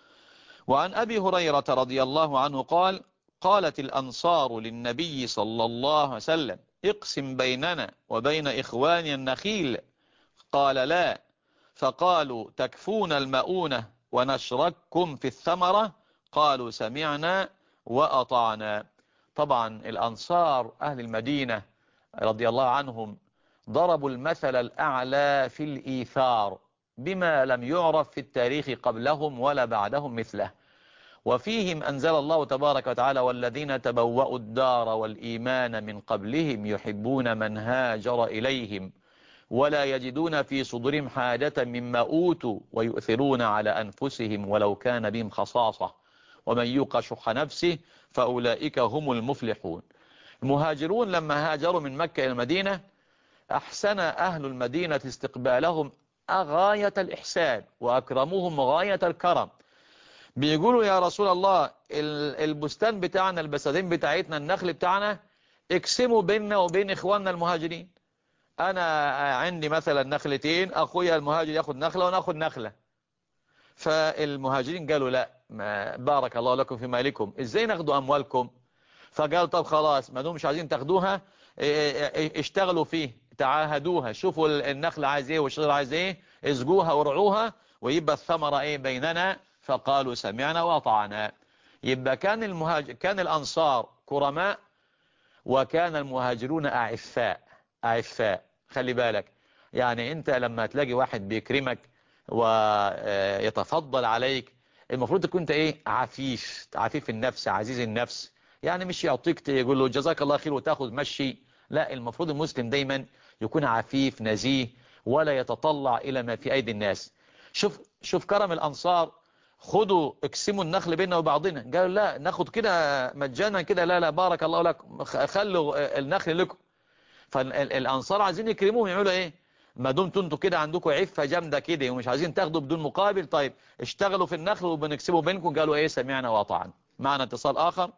وعن أبي هريرة رضي الله عنه قال: قالت الأنصار للنبي صلى الله عليه وسلم: اقسم بيننا وبين إخواننا النخيل. قال: لا. فقالوا: تكفون المؤونة ونشرككم في الثمرة. قالوا: سمعنا وأطعنا. طبعا الأنصار أهل المدينة رضي الله عنهم ضربوا المثل الأعلى في الإيثار بما لم يعرف في التاريخ قبلهم ولا بعدهم مثله. وفيهم أنزل الله تبارك وتعالى: والذين تبوأوا الدار والإيمان من قبلهم يحبون من هاجر إليهم ولا يجدون في صدورهم حاجة مما أوتوا ويؤثرون على أنفسهم ولو كان بهم خصاصة ومن يوق شح نفسه فأولئك هم المفلحون. المهاجرون لما هاجروا من مكة إلى المدينة أحسن أهل المدينة استقبالهم غاية الإحسان وأكرموهم غاية الكرم. بيقولوا: يا رسول الله، البستان بتاعنا، البساتين بتاعتنا، النخل بتاعنا، اقسموا بيننا وبين إخواننا المهاجرين. أنا عندي مثلا نخلتين، أخويا المهاجر ياخد نخلة وناخد نخلة. فالمهاجرين قالوا: لا، ما بارك الله لكم في مالكم، إزاي ناخدوا أموالكم؟ فقالوا: طب خلاص، ما دام مش عايزين تاخدوها، اشتغلوا فيه، تعاهدوها، شوفوا النخل عايز ايه والشجر عايز ايه، اسقوها ورعوها، ويبقى الثمرة ايه بيننا. فقالوا: سمعنا وأطعنا. يبقى كان المهاجر كان الأنصار كرماء، وكان المهاجرون أعفاء. أعفاء، خلي بالك، يعني انت لما تلاقي واحد بيكرمك ويتفضل عليك، المفروض تكون انت ايه؟ عفيف، عفيف النفس، عزيز النفس. يعني مش يعطيك يقول له جزاك الله خير وتاخذ مشي، لا، المفروض المسلم دايما يكون عفيف نزيه ولا يتطلع إلى ما في أيدي الناس. شوف شوف كرم الأنصار، خدوا اقسموا النخل بيننا وبعضنا. قالوا: لا، ناخد كده مجانا كده، لا لا، بارك الله لكم، خلوا النخل لكم. فالأنصار عايزين يكرموهم، يعملوا ايه؟ ما دمتوا انتوا كده عندكم عفة جامدة كده ومش عايزين تاخدوا بدون مقابل، طيب اشتغلوا في النخل وبنكسبوا بينكم. قالوا ايه؟ سمعنا وأطعنا. معنا اتصال آخر.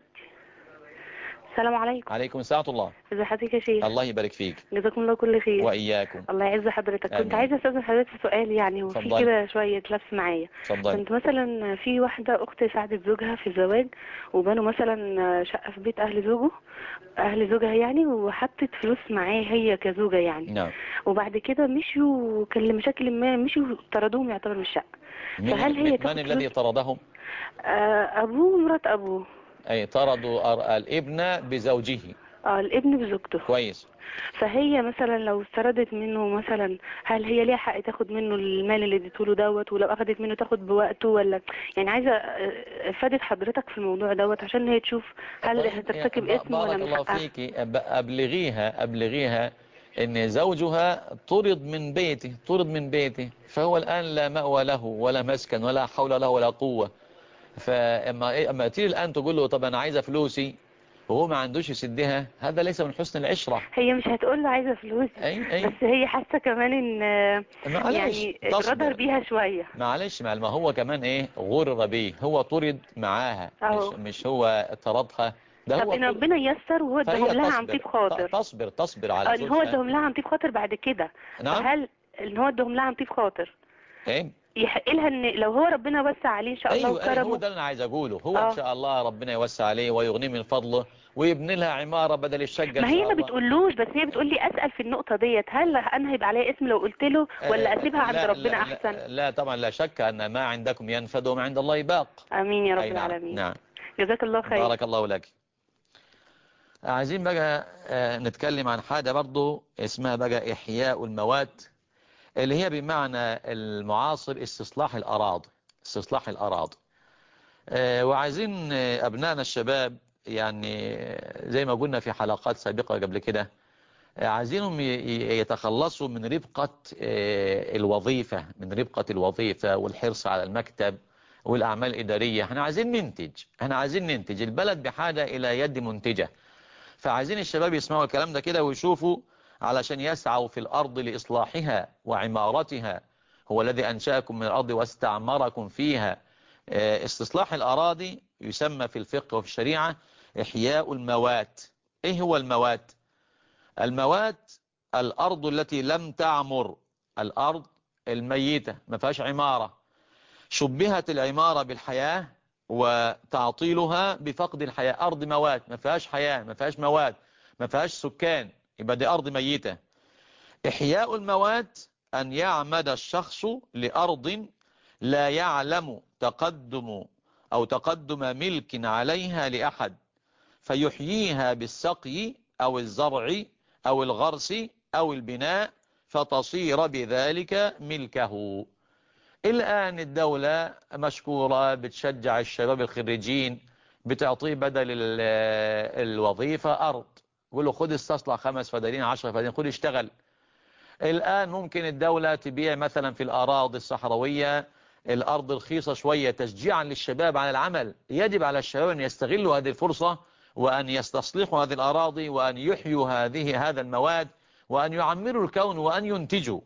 السلام عليكم. عليكم السلام ورحمة الله. ازي حضرتك يا شيخ؟ الله يبارك فيك. جزاكم الله كل خير. وإياكم. الله يعز حضرتك. آمين. كنت عايزه استاذن حضرتك في سؤال، يعني هو في كده شويه لبس معايا. اتفضلي. كنت مثلا في واحده اخت ساعدت زوجها في الزواج، وبنوا مثلا شقه في بيت اهل زوجه اهل زوجها يعني، وحطت فلوس معاه هي كزوجه يعني. نعم. وبعد كده مشوا، كان لمشاكل ما مشوا، طردوهم يعتبر من الشقه. فهل هي من الذي طردهم؟ آه ابوه ومرات ابوه. أي طردوا الابن بزوجه. اه الابن بزوجته. كويس. فهي مثلا لو استردت منه مثلا، هل هي ليها حق تاخد منه المال اللي اديته له دوت، ولو اخدت منه تاخد بوقته، ولا يعني عايزه افاده حضرتك في الموضوع دوت عشان هي تشوف هل طيب هترتكب اسم ولا بارك من الله حقها. فيكي، ابلغيها ابلغيها ان زوجها طرد من بيته طرد من بيته فهو الآن لا مأوى له ولا مسكن ولا حول له ولا قوة. فاما إيه اما تيجي الآن تقول له طب انا عايزة فلوسي وهو ما عندوش يسدها، هذا ليس من حسن العشرة. هي مش هتقول له عايزة فلوس، أي أي بس هي حاسة كمان ان معلش يعني تصبر. غدر بيها شوية. معلش ما ما هو كمان ايه غرر بيه، هو طرد معاها مش اهو. مش هو طردها، ده طب هو ان طرد. ربنا ييسر وهو اداهم فهي لها عن تصبر طيب خاطر. تصبر تصبر على ان هو زوجها. اداهم لها عن طيب خاطر بعد كده. نعم. فهل ان هو اداهم لها عن طيب خاطر ايه يحق لها ان لو هو ربنا وسع عليه ان شاء الله ايوه ايه هو وكرمه؟ ده اللي انا عايز اقوله. هو ان اه. شاء الله ربنا يوسع عليه ويغنيه من فضله ويبني لها عمارة بدل الشقة ان ما هي شاء ما الله. بتقولوش، بس هي بتقول لي اسال في النقطه ديت، هل انا هيبقى عليا اسم لو قلت له ولا اسيبها آه عند لا ربنا لا احسن؟ لا, لا طبعا لا شك ان ما عندكم ينفد وما عند الله باق. امين يا رب اي نعم العالمين. نعم. جزاك الله خير. بارك الله لك. عايزين بقى آه نتكلم عن حاجة برضو اسمها بقى إحياء الموات، اللي هي بمعنى المعاصر استصلاح الأراضي. استصلاح الأراضي آه وعايزين آه أبنائنا الشباب يعني آه زي ما قلنا في حلقات سابقة قبل كده، آه عايزينهم يتخلصوا من ربقة آه الوظيفة من ربقة الوظيفة والحرص على المكتب والأعمال الإدارية. احنا عايزين ننتج احنا عايزين ننتج البلد بحاجة إلى يد منتجة. فعايزين الشباب يسمعوا الكلام ده كده ويشوفوا علشان يسعوا في الأرض لإصلاحها وعمارتها. هو الذي أنشأكم من الأرض واستعمركم فيها. استصلاح الأراضي يسمى في الفقه وفي الشريعة إحياء الموات. إيه هو الموات؟ الموات الأرض التي لم تعمر، الأرض الميتة ما فيهاش عمارة. شبهت العمارة بالحياة وتعطيلها بفقد الحياة. أرض موات ما فيهاش حياة ما فيهاش مواد ما فيهاش سكان، يبقى دي أرض ميتة. إحياء الموات أن يعمد الشخص لأرض لا يعلم تقدم أو تقدم ملك عليها لأحد، فيحييها بالسقي أو الزرع أو الغرس أو البناء فتصير بذلك ملكه. الآن الدولة مشكورة بتشجع الشباب الخريجين، بتعطيه بدل الوظيفة أرض، يقول له خد استصلح خمس فدانين عشر فدانين خد اشتغل. الآن ممكن الدولة تبيع مثلا في الأراضي الصحراوية الأرض رخيصة شوية تشجيعا للشباب على العمل. يجب على الشباب أن يستغلوا هذه الفرصة وأن يستصلحوا هذه الأراضي وأن يحيوا هذه هذا المواد وأن يعمروا الكون وأن ينتجوا.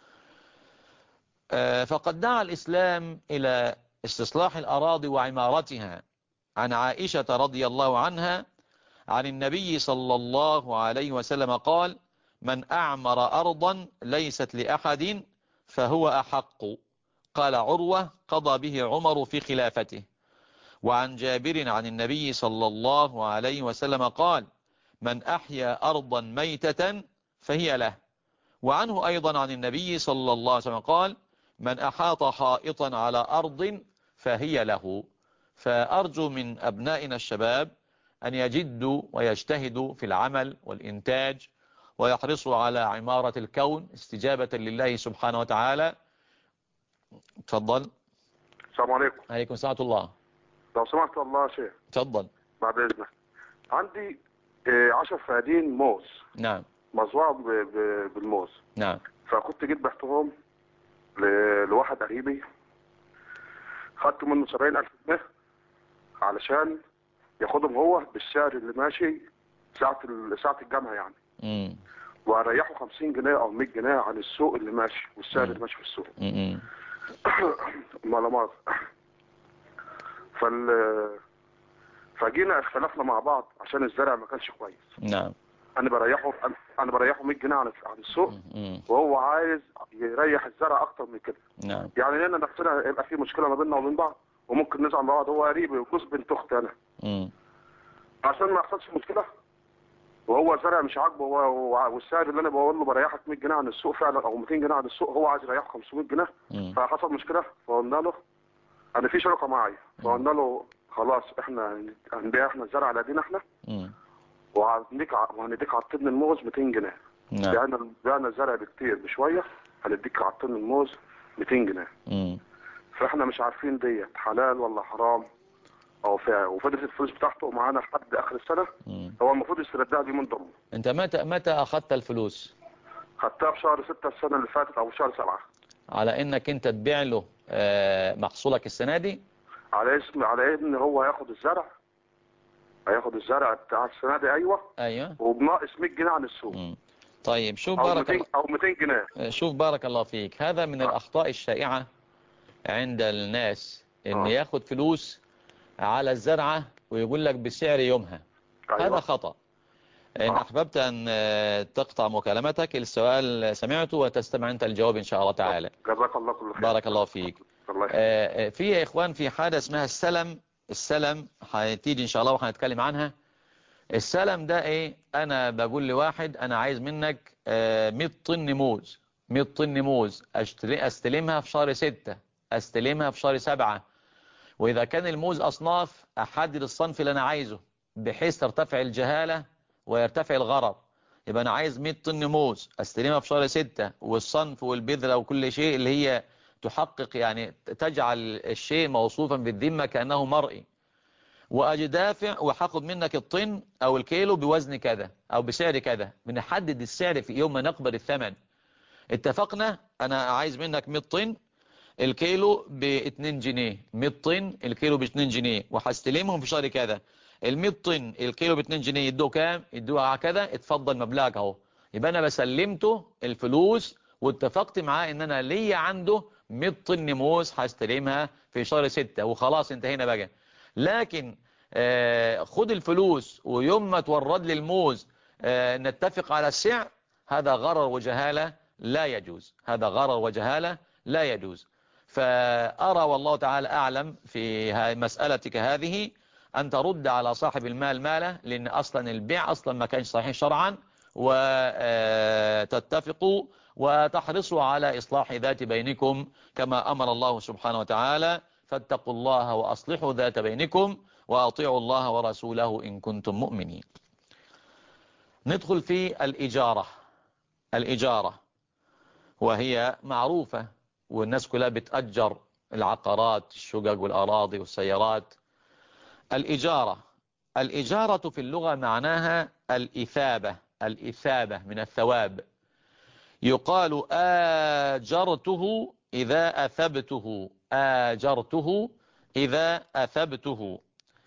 فقد دعا الإسلام إلى استصلاح الأراضي وعمارتها. عن عائشة رضي الله عنها عن النبي صلى الله عليه وسلم قال: من أعمر أرضا ليست لأحد فهو أحق. قال عروة: قضى به عمر في خلافته. وعن جابر عن النبي صلى الله عليه وسلم قال: من أحيا أرضا ميتة فهي له. وعنه أيضا عن النبي صلى الله عليه وسلم قال: من أحاط حائطا على أرض فهي له. فأرجو من أبنائنا الشباب أن يجدوا ويجتهدوا في العمل والإنتاج ويحرصوا على عمارة الكون استجابة لله سبحانه وتعالى. تفضل. السلام عليكم. عليكم السلام ورحمة الله. لو سمحت الله يا شيخ. تفضل. بعد إذنك عندي آه، عشر فدادين موز. نعم. مزروعة ب- ب- بالموز. نعم. فكنت جيت بعتهم ل- لواحد قريبي، خدت منه سبعين ألف جنيه علشان ياخدهم هو بالسعر اللي ماشي ساعة ال- ساعة الجامعة يعني، امم واريحه خمسين جنيه او مية جنيه عن السوق اللي ماشي والسعر مم. اللي ماشي في السوق. امم ملامات. فال فجينا اختلفنا مع بعض عشان الزرع ما كانش كويس. نعم. انا بريحه انا بريحه مية جنيه عن عن السوق، امم وهو عايز يريح الزرع اكتر من كده. نعم. يعني لنا نفسنا يبقى في مشكله ما بيننا وبين بعض وممكن نزعل مع بعض. هو قريبي وجوز بنت اختي انا، امم عشان ما يحصلش مشكله وهو زرع مش عاجبه هو، والسعر اللي انا بقول له بريحك مية جنيه عن السوق فعلا او ميتين جنيه عن السوق، هو عايز يريحه خمسمية جنيه. مم. فحصل مشكله فقلنا له انا في شركه معايا، فقلنا له خلاص احنا هنبيع احنا الزرع على ايدينا احنا، امم وهنديك ع- وهنديك على الطن الموز ميتين جنيه. نعم. بعنا بعنا الزرع بكتير بشويه، هنديك على الطن الموز ميتين جنيه. امم فاحنا مش عارفين ديت حلال ولا حرام او فيها، وفضلت الفلوس بتاعته معانا لحد اخر السنه. مم. هو المفروض يستردها دي من ضمن. انت متى متى اخذت الفلوس؟ خدتها في شهر ستة السنة اللي فاتت أو في شهر سبعة. على انك انت تبيع له آه، محصولك السنة دي؟ على اسم على إن هو هياخد الزرع هياخد الزرع بتاع السنة دي. أيوه. ايوه. وبناقص مية جنيه عن السوق. مم. طيب شوف أو بارك ميتين الله أو ميتين جنيه. شوف بارك الله فيك، هذا من آه. الأخطاء الشائعة عند الناس، إن آه. ياخد فلوس على الزرعة ويقول لك بسعر يومها. أيوه. هذا خطأ. إن آه. أحببت أن آه، تقطع مكالمتك، السؤال سمعته وتستمع أنت الجواب إن شاء الله تعالى. جزاك الله كل خير. بارك الله فيك. الله يخليك. آه، آه، في يا إخوان في حاجة اسمها السلم. السلم هتيجي إن شاء الله وهنتكلم عنها. السلم ده إيه؟ أنا بقول لواحد أنا عايز منك آه، مية طن موز. مية طن موز أشتري أستلمها في شهر ستة، أستلمها في شهر سبعة. وإذا كان الموز أصناف أحدد الصنف اللي أنا عايزه بحيث ترتفع الجهالة ويرتفع الغرر. يبقى أنا عايز مية طن موز أستلمها في شهر ستة، والصنف والبذرة وكل شيء اللي هي تحقق يعني تجعل الشيء موصوفا بالذمة كأنه مرئي، وأجي دافع وهاخد منك الطن أو الكيلو بوزن كذا أو بسعر كذا. بنحدد السعر في يوم ما نقبل الثمن. اتفقنا أنا عايز منك مية طن، الكيلو ب اتنين جنيه، مية طن الكيلو ب اتنين جنيه، وهستلمهم في شهر كذا. ال مية طن الكيلو ب اتنين جنيه يدوه كام؟ يدوه كذا. اتفضل مبلغك اهو. يبقى انا بسلمته الفلوس واتفقت معاه ان انا ليا عنده مية طن موز هستلمها في شهر ستة وخلاص انتهينا بقى. لكن آه خد الفلوس ويوم ما تورد لي الموز آه نتفق على السعر، هذا غرر وجهالة لا يجوز. هذا غرر وجهالة لا يجوز. فأرى والله تعالى أعلم في مسألتك هذه أن ترد على صاحب المال ماله، لأن أصلا البيع أصلا ما كانش صحيح شرعا، وتتفقوا وتحرصوا على إصلاح ذات بينكم كما أمر الله سبحانه وتعالى. فاتقوا الله وأصلحوا ذات بينكم وأطيعوا الله ورسوله إن كنتم مؤمنين. ندخل في الإجارة. الإجارة وهي معروفة، والناس كلها بتأجر العقارات، الشقق والأراضي والسيارات. الإجارة الإجارة في اللغة معناها الإثابة. الإثابة من الثواب. يقال آجرته إذا أثبته. آجرته إذا أثبته.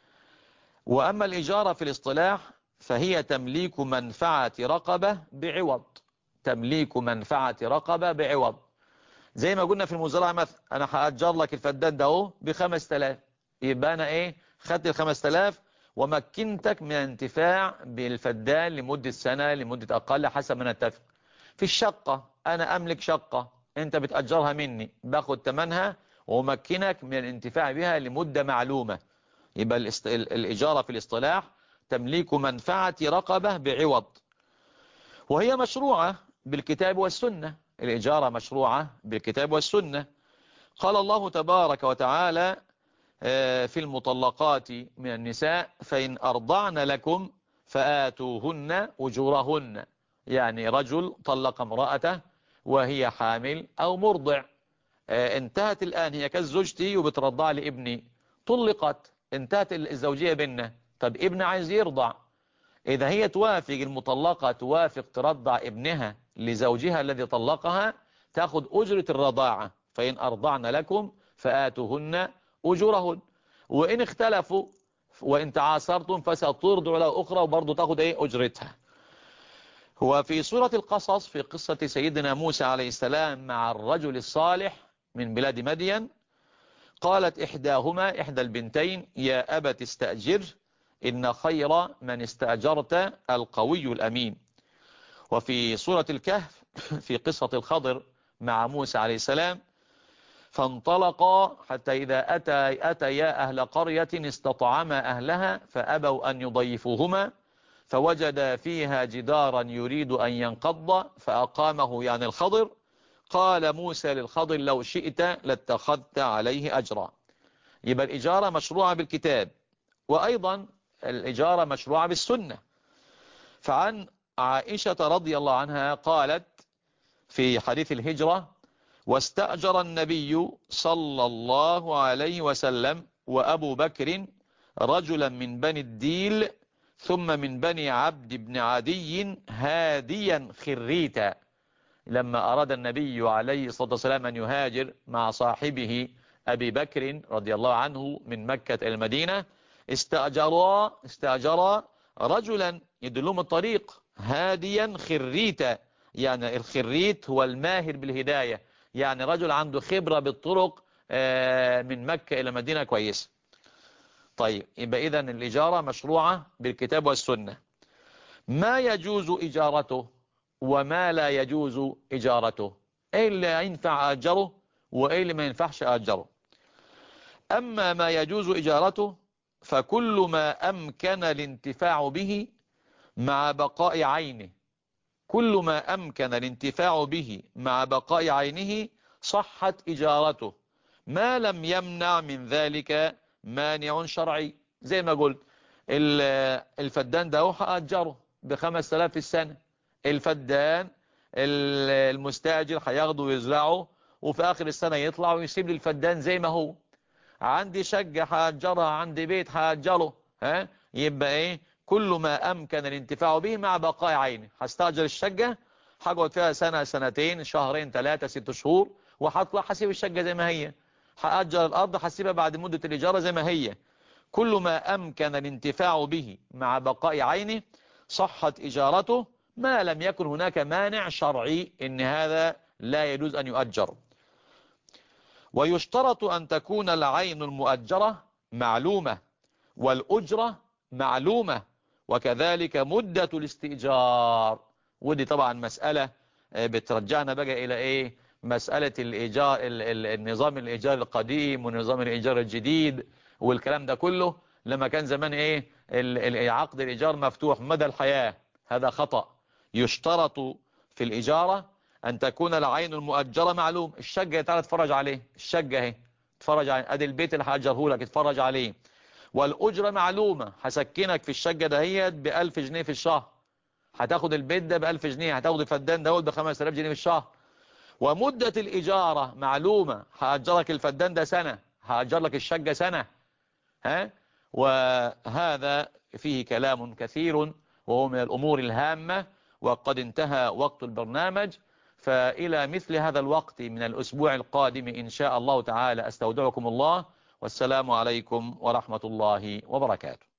وأما الإجارة في الاصطلاح فهي تمليك منفعة رقبة بعوض. تمليك منفعة رقبة بعوض. زي ما قلنا في المزرعة مثلا، أنا هأجر لك الفدان ده اهو بخمس تلاف، يبقى أنا إيه؟ خدت الخمس تلاف ومكنتك من الانتفاع بالفدان لمدة سنة، لمدة أقل حسب ما نتفق. في الشقة أنا أملك شقة أنت بتأجرها مني، باخد تمنها ومكنك من الانتفاع بها لمدة معلومة. يبقى الاست... الإجارة في الاصطلاح تمليك منفعة رقبة بعوض، وهي مشروعة بالكتاب والسنة. الإجارة مشروعة بالكتاب والسنة. قال الله تبارك وتعالى في المطلقات من النساء فإن أرضعن لكم فآتوهن أجورهن. يعني رجل طلق امرأته وهي حامل أو مرضع، انتهت الآن هي كالزوجتي وبترضع لابني، طلقت، انتهت الزوجية بيننا. طب ابن عايز يرضع، إذا هي توافق المطلقة توافق ترضع ابنها لزوجها الذي طلقها، تأخذ أجرة الرضاعة. فإن أرضعن لكم فآتوهن أجورهن. وإن اختلفوا وإن تعاصرتم فسترضع له أخرى وبرضه تأخذ إيه؟ أجرتها. وفي سورة القصص في قصة سيدنا موسى عليه السلام مع الرجل الصالح من بلاد مدين، قالت إحداهما إحدى البنتين يا أبت استأجر إن خير من استأجرت القوي الأمين. وفي سورة الكهف في قصة الخضر مع موسى عليه السلام، فانطلقا حتى إذا أتى أتيا أهل قرية استطعما أهلها فأبوا أن يضيفوهما فوجد فيها جدارا يريد أن ينقض فأقامه يعني الخضر. قال موسى للخضر لو شئت لاتخذت عليه أجرا. يبقى الإجارة مشروعة بالكتاب، وأيضا الإجارة مشروعة بالسنة. فعن عائشة رضي الله عنها قالت في حديث الهجرة واستأجر النبي صلى الله عليه وسلم وأبو بكر رجلا من بني الديل ثم من بني عبد بن عدي هاديا خريتا. لما أراد النبي عليه الصلاة والسلام أن يهاجر مع صاحبه أبي بكر رضي الله عنه من مكة إلى المدينة، استأجرا استأجرا رجلا يدلهم الطريق هاديا خريتا. يعني الخريت هو الماهر بالهداية، يعني رجل عنده خبرة بالطرق من مكة إلى مدينة كويسة. طيب يبقى إذن الإجارة مشروعة بالكتاب والسنة. ما يجوز إجارته وما لا يجوز إجارته، إيه اللي ينفع أجره وإيه اللي ما ينفعش أجره. أما ما يجوز إجارته فكل ما أمكن الانتفاع به مع بقاء عينه، كل ما أمكن الانتفاع به مع بقاء عينه صحت إجارته، ما لم يمنع من ذلك مانع شرعي. زي ما قلت الفدان ده هأجره بخمس آلاف في السنة، الفدان المستاجر هياخده ويزرعه وفي آخر السنة يطلع ويسيب لي الفدان زي ما هو. عندي شقة هأجرها، عندي بيت هأجره، ها يبقى ايه كل ما أمكن الانتفاع به مع بقاء عينه. هستأجر الشقة هقعد فيها سنة سنتين شهرين ثلاثة ست شهور وهطلع هسيب الشقة زي ما هي. هأجر الأرض هسيبها بعد مدة الإجارة زي ما هي. كل ما أمكن الانتفاع به مع بقاء عينه صحت إجارته، ما لم يكن هناك مانع شرعي إن هذا لا يجوز أن يؤجر. ويشترط أن تكون العين المؤجرة معلومة والأجرة معلومة، وكذلك مدة الاستئجار. ودي طبعا مسألة بترجعنا بقى إلى إيه، مسألة الإيجار، النظام الإيجار القديم ونظام الإيجار الجديد والكلام ده كله. لما كان زمان إيه عقد الإيجار مفتوح مدى الحياة، هذا خطأ. يشترط في الإجارة أن تكون العين المؤجرة معلوم. الشقة تعالى تتفرج عليه، الشقة اهي تتفرج عليه، ادي البيت اللي هأجره لك اتفرج عليه. والأجرة معلومة، هسكنك في الشقة دهيت بألف جنيه في الشهر، هتاخد البيت ده بألف جنيه، هتاخد الفدان ده بخمس آلاف جنيه في الشهر. ومدة الإجارة معلومة، هأجرك الفدان ده سنة، هأجر لك الشقة سنة. ها وهذا فيه كلام كثير وهو من الأمور الهامة. وقد انتهى وقت البرنامج، فإلى مثل هذا الوقت من الأسبوع القادم إن شاء الله تعالى أستودعكم الله، والسلام عليكم ورحمة الله وبركاته.